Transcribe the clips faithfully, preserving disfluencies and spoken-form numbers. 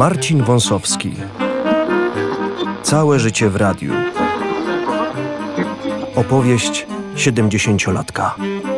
Marcin Wąsowski. Całe życie w radiu. Opowieść siedemdziesięciolatka.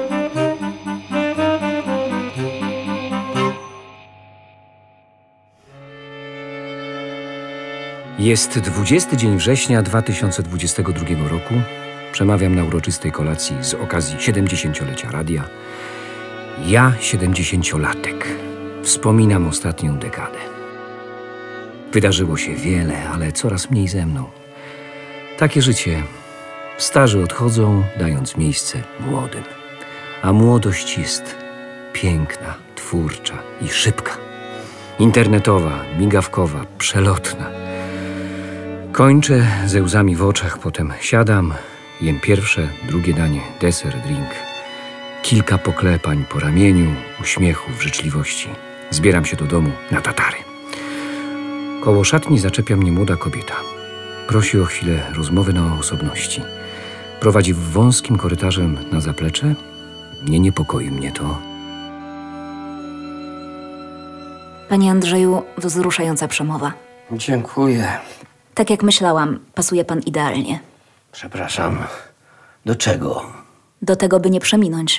Jest dwudziesty dzień września dwa tysiące dwudziestego drugiego roku. Przemawiam na uroczystej kolacji z okazji siedemdziesięciolecia radia. Ja, siedemdziesięciolatek, wspominam ostatnią dekadę. Wydarzyło się wiele, ale coraz mniej ze mną. Takie życie. Starzy odchodzą, dając miejsce młodym. A młodość jest piękna, twórcza i szybka. Internetowa, migawkowa, przelotna. Kończę ze łzami w oczach, potem siadam, jem pierwsze, drugie danie, deser, drink. Kilka poklepań po ramieniu, uśmiechów, życzliwości. Zbieram się do domu na Tatary. Koło szatni zaczepia mnie młoda kobieta. Prosi o chwilę rozmowy na osobności. Prowadzi wąskim korytarzem na zaplecze. Nie niepokoi mnie to. Panie Andrzeju, wzruszająca przemowa. Dziękuję. Tak jak myślałam, pasuje pan idealnie. Przepraszam. Do czego? Do tego, by nie przeminąć.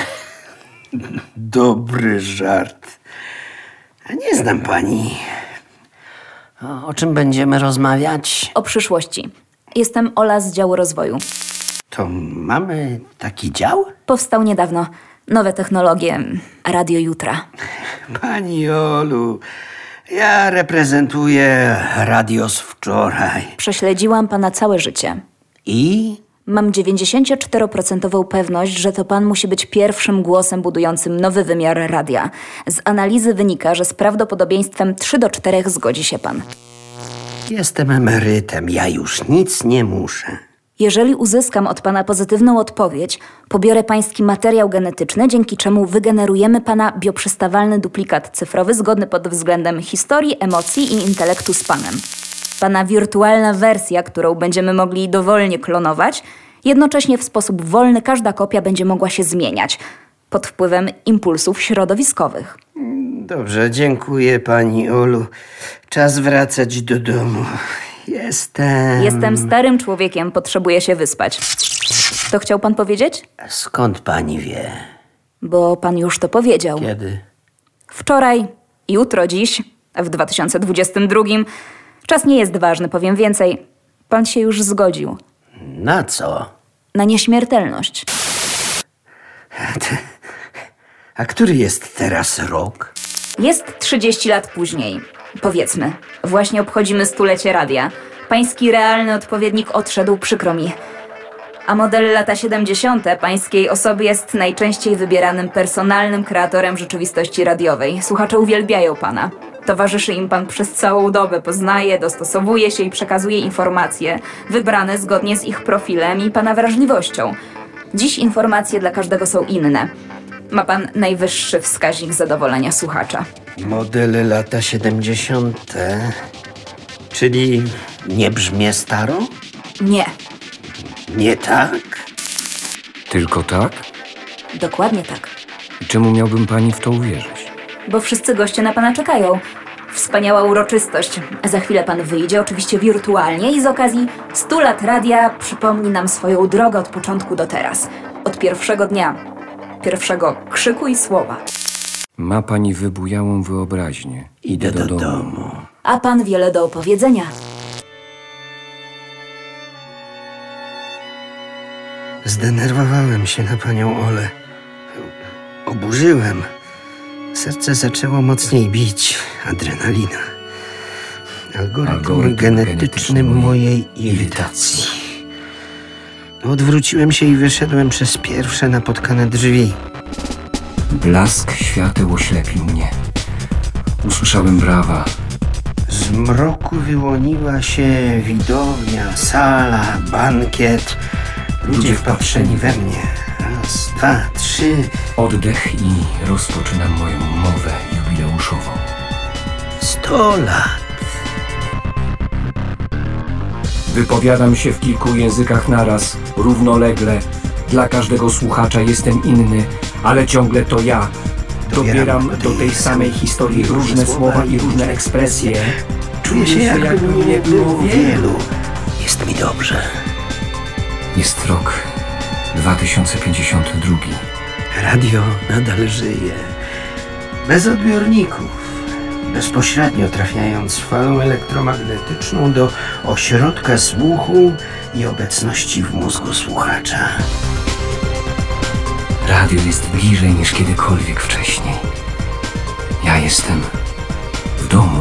Dobry żart. A nie znam pani. O, o czym będziemy rozmawiać? O przyszłości. Jestem Ola z działu rozwoju. To mamy taki dział? Powstał niedawno. Nowe technologie. Radio jutra. Pani Olu, ja reprezentuję radio z wczoraj. Prześledziłam pana całe życie. I? Mam dziewięćdziesięcioczteroprocentową pewność, że to pan musi być pierwszym głosem budującym nowy wymiar radia. Z analizy wynika, że z prawdopodobieństwem trzy do czterech zgodzi się pan. Jestem emerytem, ja już nic nie muszę. Jeżeli uzyskam od pana pozytywną odpowiedź, pobiorę pański materiał genetyczny, dzięki czemu wygenerujemy pana bioprzystawalny duplikat cyfrowy zgodny pod względem historii, emocji i intelektu z panem. Pana wirtualna wersja, którą będziemy mogli dowolnie klonować, jednocześnie w sposób wolny każda kopia będzie mogła się zmieniać pod wpływem impulsów środowiskowych. Dobrze, dziękuję pani Olu. Czas wracać do domu. Jestem... Jestem starym człowiekiem, potrzebuję się wyspać. To chciał pan powiedzieć? Skąd pani wie? Bo pan już to powiedział. Kiedy? Wczoraj, jutro, dziś, w dwa tysiące dwudziestym drugim. Czas nie jest ważny, powiem więcej. Pan się już zgodził. Na co? Na nieśmiertelność. A który jest teraz rok? Jest trzydzieści lat później. Powiedzmy. Właśnie obchodzimy stulecie radia. Pański realny odpowiednik odszedł, przykro mi. A model lata siedemdziesiąte pańskiej osoby jest najczęściej wybieranym personalnym kreatorem rzeczywistości radiowej. Słuchacze uwielbiają pana. Towarzyszy im pan przez całą dobę, poznaje, dostosowuje się i przekazuje informacje, wybrane zgodnie z ich profilem i pana wrażliwością. Dziś informacje dla każdego są inne. Ma pan najwyższy wskaźnik zadowolenia słuchacza. Modele lata siedemdziesiąte. Czyli nie brzmię staro? Nie. Nie tak? Tylko tak? Dokładnie tak. I czemu miałbym pani w to uwierzyć? Bo wszyscy goście na pana czekają. Wspaniała uroczystość. Za chwilę pan wyjdzie, oczywiście wirtualnie, i z okazji stu lat radia przypomni nam swoją drogę od początku do teraz. Od pierwszego dnia, pierwszego krzyku i słowa. Ma pani wybujałą wyobraźnię. Idę do, do domu. domu. A pan wiele do opowiedzenia. Zdenerwowałem się na panią Olę. Oburzyłem. Serce zaczęło mocniej bić. Adrenalina. Algorytm, Algorytm genetyczny, genetyczny mojej irytacji. Odwróciłem się i wyszedłem przez pierwsze napotkane drzwi. Blask świateł oślepił mnie. Usłyszałem brawa. Z mroku wyłoniła się widownia, sala, bankiet. Ludzie wpatrzeni we mnie. Raz, dwa, trzy. Oddech i rozpoczynam moją mowę jubileuszową. Sto lat. Wypowiadam się w kilku językach naraz, równolegle. Dla każdego słuchacza jestem inny, ale ciągle to ja. dobieram do tej samej historii różne słowa i różne ekspresje. Czuję się, jakby mnie było wielu. Jest mi dobrze. Jest rok dwa tysiące pięćdziesiąty drugi. Radio nadal żyje. Bez odbiorników. Bezpośrednio trafiając falą elektromagnetyczną do ośrodka słuchu i obecności w mózgu słuchacza. Radio jest bliżej niż kiedykolwiek wcześniej. Ja jestem w domu.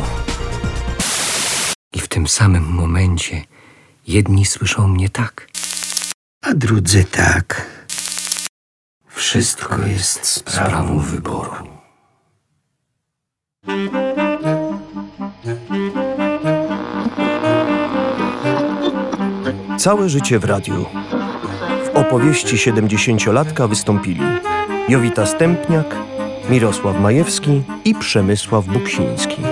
I w tym samym momencie jedni słyszą mnie tak, A drudzy tak. Wszystko jest sprawą wyboru. Całe życie w radiu. W opowieści siedemdziesięciolatka wystąpili Jowita Stępniak, Mirosław Majewski i Przemysław Buksiński.